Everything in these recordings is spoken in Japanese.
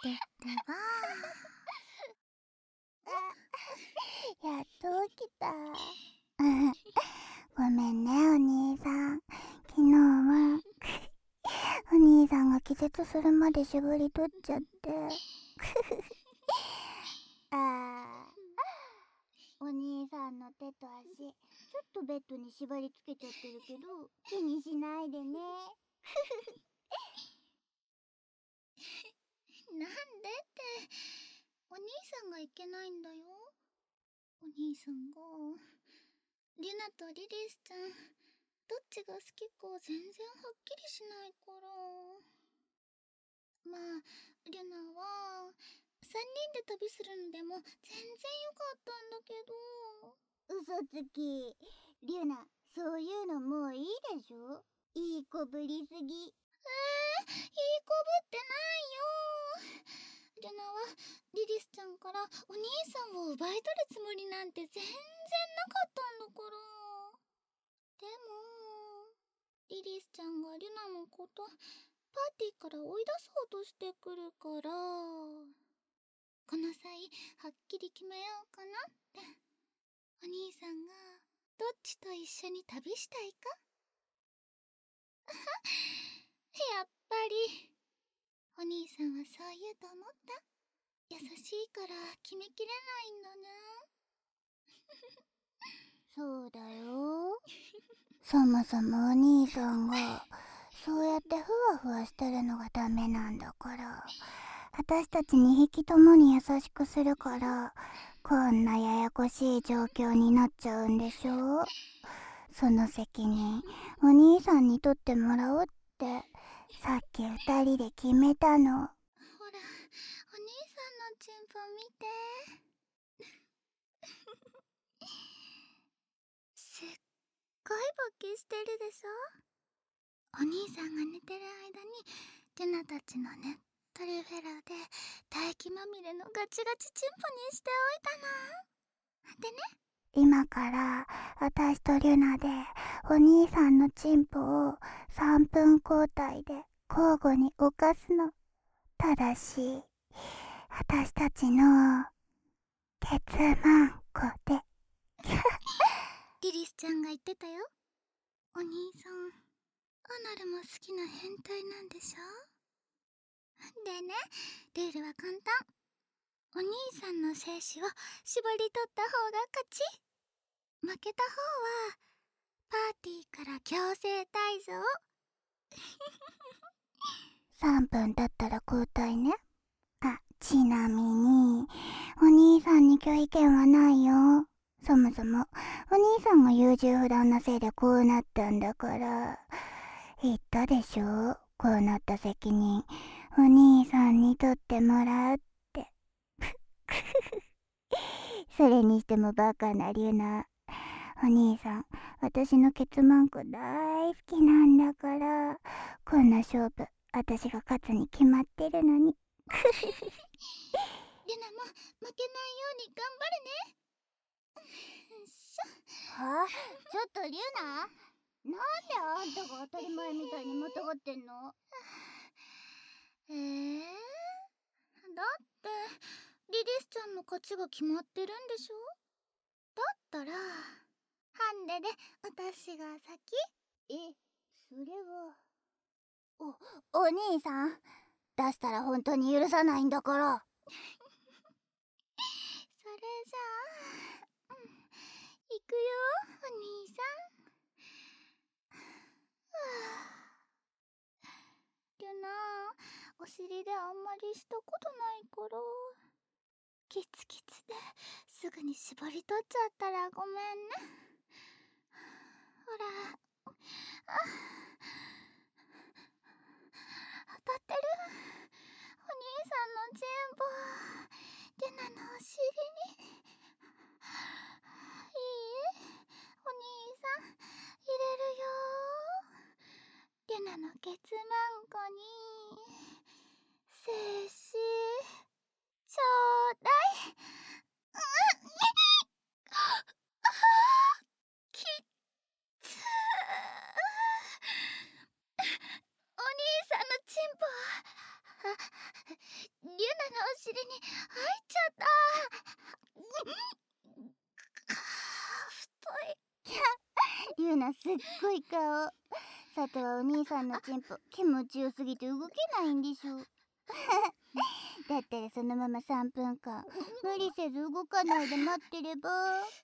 ってばやっと起きた。ごめんねお兄さん、昨日はお兄さんが気絶するまで絞り取っちゃってお兄さんの手と足ちょっとベッドに縛り付けちゃってるけど気にしないでねなんでってお兄さんがいけないんだよ。お兄さんがリュナとリリスちゃんどっちが好きか全然はっきりしないから。まあリュナは3人で旅するのでも全然良かったんだけど。 嘘つき、リュナそういうのもういいでしょ。いい子ぶりすぎ。 いい子ぶってないよ。リュナはリリスちゃんからお兄さんを奪い取るつもりなんて全然なかったんだから。でもリリスちゃんがリュナのことパーティーから追い出そうとしてくるから、この際はっきり決めようかなって。お兄さんがどっちと一緒に旅したいかやっぱりお兄さんはそう言うと思った。優しいから決めきれないんだね。 そうだよそもそもお兄さんがそうやってふわふわしてるのがダメなんだから、私たち2匹ともに優しくするからこんなややこしい状況になっちゃうんでしょ。その責任お兄さんに取ってもらおうってさっき2人で決めたの。 ほらお兄さんのチンポ見てすっごい勃起してるでしょ。お兄さんが寝てる間にルナたちのねっとりフェラで唾液まみれのガチガチチンポにしておいたの。でね、 今から私とリュナでお兄さんのチンポを3分交代で交互に犯すの。ただし私たちのケツマンコでリリスちゃんが言ってたよ。お兄さんアナルも好きな変態なんでしょ。でね、ルールは簡単。お兄さんの精子を絞り取った方が勝ち。負けた方はパーティーから強制退場。 3分経ったら交代ね。あ、ちなみにお兄さんに拒否権はないよ。そもそもお兄さんが優柔不断なせいでこうなったんだから。言ったでしょ、こうなった責任お兄さんに取ってもらうってそれにしてもバカなリュナ。お兄さん私のケツマンコ大好きなんだから、こんな勝負私が勝つに決まってるのにリュナも負けないように頑張るね。 はあ、ちょっとリュナ、なんであんたが当たり前みたいにまたがってんの。 だってリリスちゃんの勝ちが決まってるんでしょ。だったらハンデで私が先。 それはお兄さん出したら本当に許さないんだから。 それじゃあ、行くよお兄さん。リュナお尻であんまりしたことないからキツキツですぐに絞り取っちゃったらごめんね。ほら当たってる。お兄さんのチンポリュナのお尻に。いいお兄さん入れるよ。リュナのケツマンコに精子ちょうだい。きっつお兄さんのチンポリュナユナすっごい顔。佐藤はお兄さんのチンポ気持ちよすぎて動けないんでしょ。だったらそのまま3分間無理せず動かないで待ってれば。 違うよ。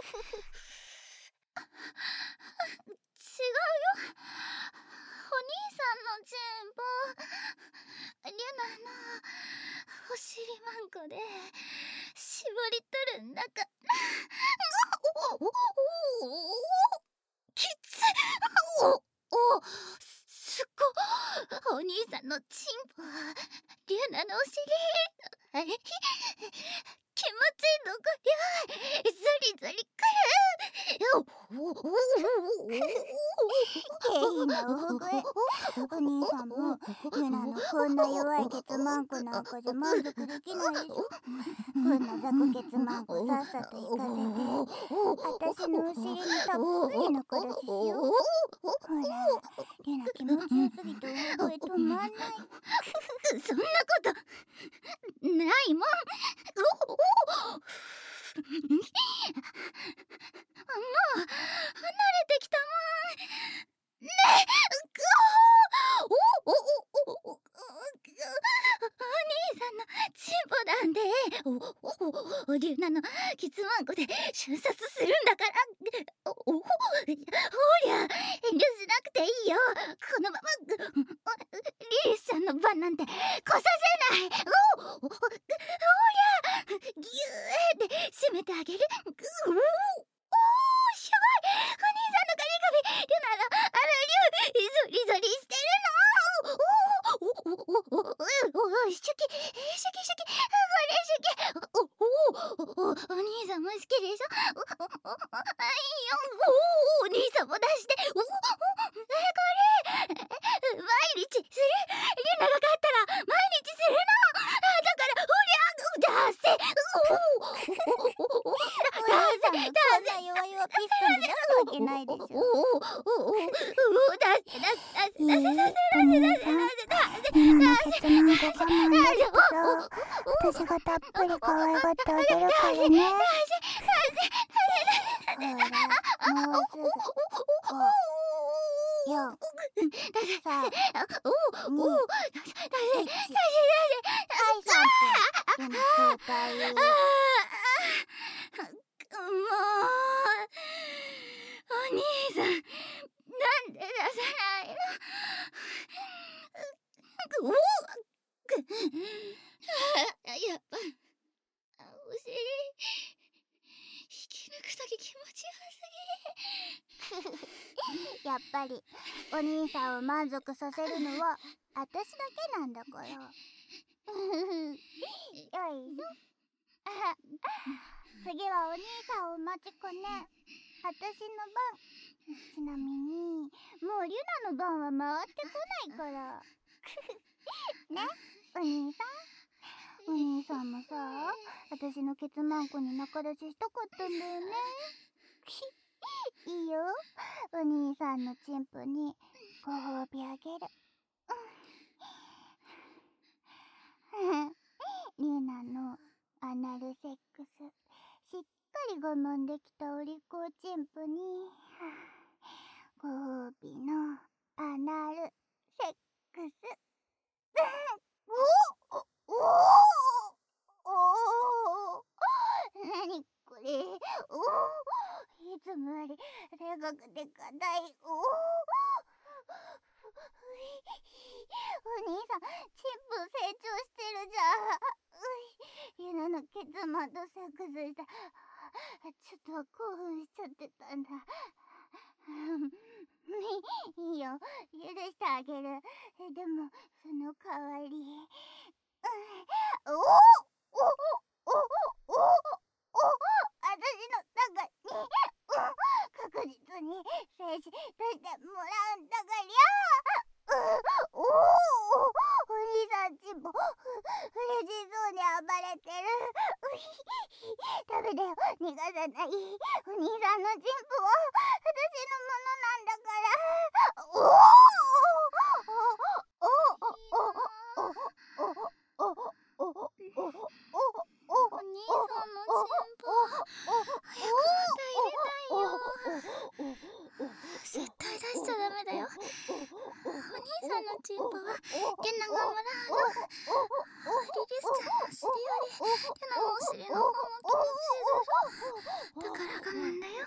お兄さんのチンポリュナのお尻マンコで絞り取るんだからきつい。すっご。お兄さんのチンポリュナのお尻気持ちいいのこりゃ。ゾリゾリくる。 いいなおほぐえ。お兄さんもユナのこんな弱いケツマンコなんかじゃ満足できないでしょ。こんな雑魚ケツマンコさっさと行かせて、私のお尻にたっぷりのこ出ししよう。ほら、ユナ気持ちよすぎておほぐえ止まんない。 そんなことないもん。もう離れてきたもん。ねえ、お兄さんのチンポなんで、リュウナのケツマンコで瞬殺するんだから。ほりゃ遠慮しなくていいよ。このままリリスちゃんの番なんて来させない。ほりゃギューって締めてあげる。すごい。お兄さんのカリカリリュナのゾリゾリしてるの。シュキシュキシュキこれシュキ。お兄さんも好きでしょ。いいよ。お兄さんも出して。これ毎日する。リュナが勝ったら毎日するの。だから出せ。 お兄さんがこんな弱々ピストンで出すわけないでしょ。いいお兄さん、ユナのケツマンコ我慢だけど、私がたっぷり可愛がってあげるからね。ほら、もうすぐ5、4、3、2、1。はい、3分。ユナ交代よ。 もうお兄さんなんで出さないの。やっぱお尻引き抜くとき気持ちよすぎやっぱりお兄さんを満足させるのは私だけなんだから。よいしょ。次はお兄さんお待ちかね。私の番。ちなみにもうリュナの番は回ってこないからね、お兄さん。お兄さんもさ、私のケツマンコに仲出ししたかったんだよね。いいよ、お兄さんのチンポにご褒美あげる。リュナのアナルセックスしっかり我慢できたお利口チンポにご褒美のアナルセックス。なにこれ。いつもよりでかくて硬い。お兄さんチンポ成長してるじゃん。ユナのケツマンとセックスした。ちょっと興奮しちゃってたんだ。いいよ、許してあげる。でもその代わり私の中に確実に精子出してもらうんだかりゃ。お兄さんチンポ嬉しそうに暴れてる。ダメだよ、逃がさない。お兄さんのチンポは私のものなんだから。 お兄さんのチンポ早くまた入れたいよ。 チンポはリュナがもらうの。リリスちゃんのお尻よりリュナのお尻の方が気持ちいいだろ。だから我慢だよ。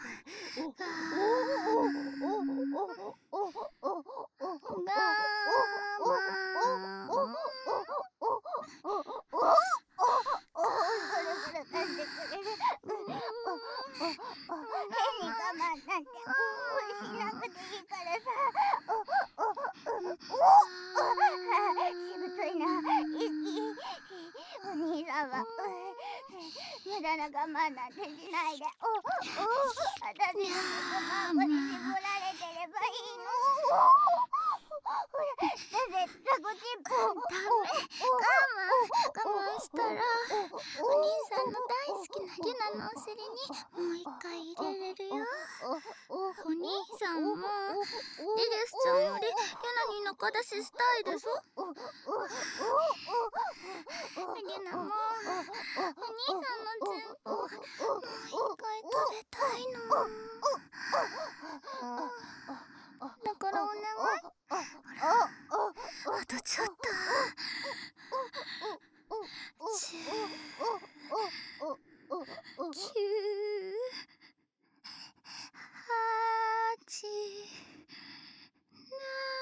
無駄な我慢なんてしないで、私のことマンゴに絞られてればいいの。ほら、だぜ、ザコチンポ。 ダメ、我慢したらお兄さんの大好きなリュナのお尻にもう一回入れれるよ。お兄さんもリリスちゃんよりリュナに仲出ししたいでしょ。リュナもお兄さんのチンポもう一回食べたいの。だからお願い。ほら、あとちょっと。10、9、8、7、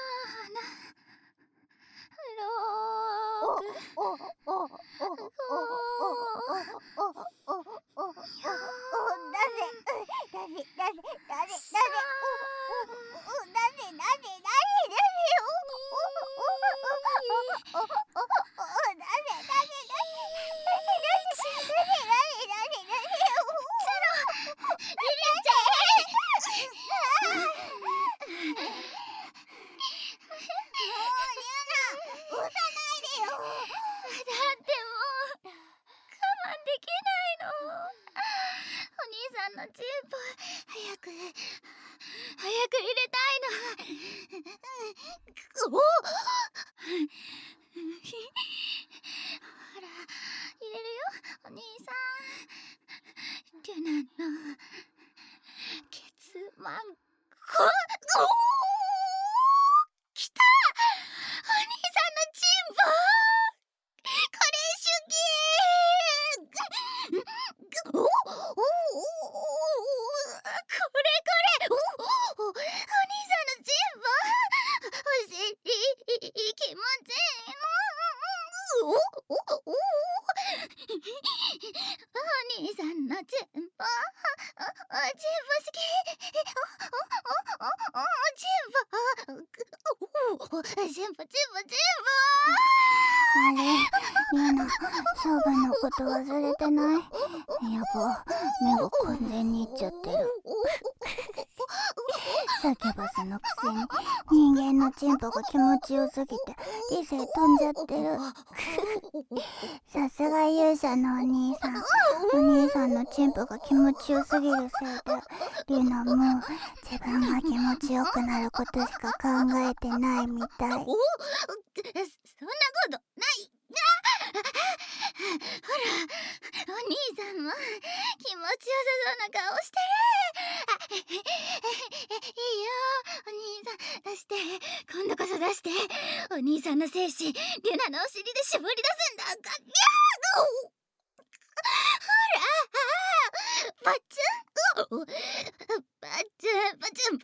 チンポ早く入れたいの。おほら入れるよお兄さん。リュナのケツマンコ。きた。お兄さんのチンポ。これ主義。お兄さんのチンポ。お尻気持ちいいの。お兄さんのチンポ。チンポ好き。チンポ。 あれ、リュナ、勝負のこと忘れてない？やば、目が完全にいっちゃってる。サキュバスのくせに人間のチンポが気持ちよすぎて理性飛んじゃってる。さすが勇者のお兄さん。お兄さんのチンポが気持ちよすぎるせいでリュナも自分が気持ちよくなることしか考えてないみたい。 そんなことないな。ほら、お兄さんも気持ちよさそうな顔してる。いいよお兄さん、出して。今度こそ出して。お兄さんの精子リュナのお尻で絞り出すんだ。ほら、バチュン、バチュン。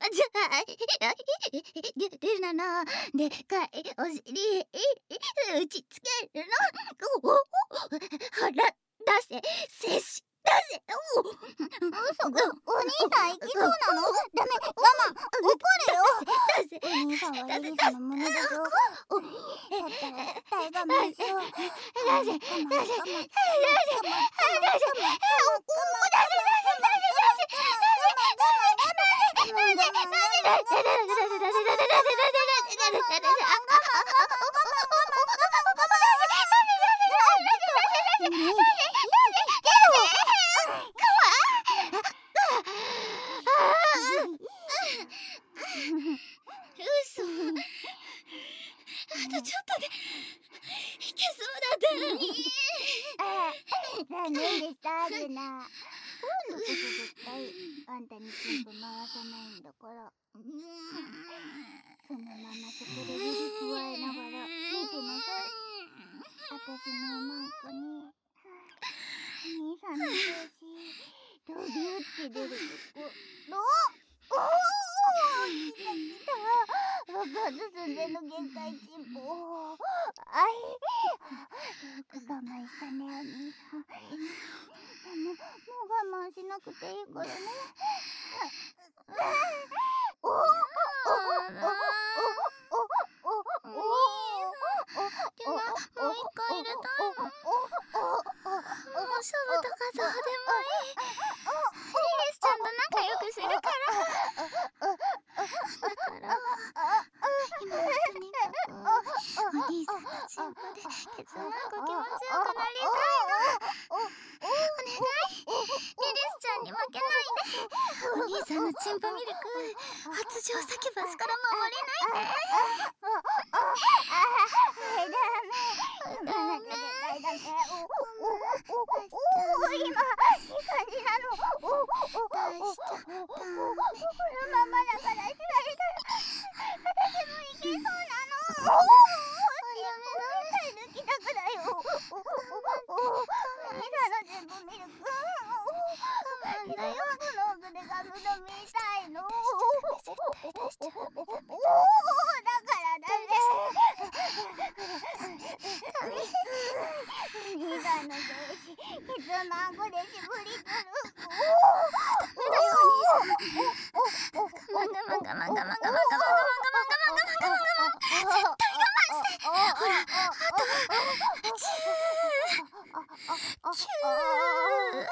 リュナのでっかいお尻打ちつけるの。ほら、出せ、精子出せ。 嘘、お兄さん行きそうなの？ダメ、我慢、怒るよ。お兄さんはリリスの胸でしょ。だったら絶対我慢しよう。 嘘。あとちょっとでいけそうだったのに。 残念でした、リュナ。今度こそ絶対、 んたにチンポ回さないんだから。そのままそこで指くわえながら見てなさい。私のおまんこにお兄さんの精子ドビューって出るとこ。おおー、来た来た。爆発寸前の限界チンポ。あい、よく我慢したね、お兄さん。でももう我慢しなくていいからね。おおおおおおおおおおおリュナ、もう一回入れたいの。もうシャブとかどうでもいい。リリスちゃんと仲良くするから。だから今はとにかくお兄さんのチンポでケツマンコ気持ちよくなりたいの。お願い、リリスちゃんに負けないで。お兄さんのチンポミルク発情サキュバスから守れないで。 ダメ。今いい感じなの。このままだから知られたら私もいけそうなの。抜きたくだよ。全部ミルク。私のこの奥でガム飲みたいの。だからダメ。兄さんの精子ケツマンコでしぶりくる。 ダメだよ、お兄さん。我慢我慢我慢我慢我慢我慢我慢我慢我慢我慢我慢絶対我慢して。ほら、あとキューキュー。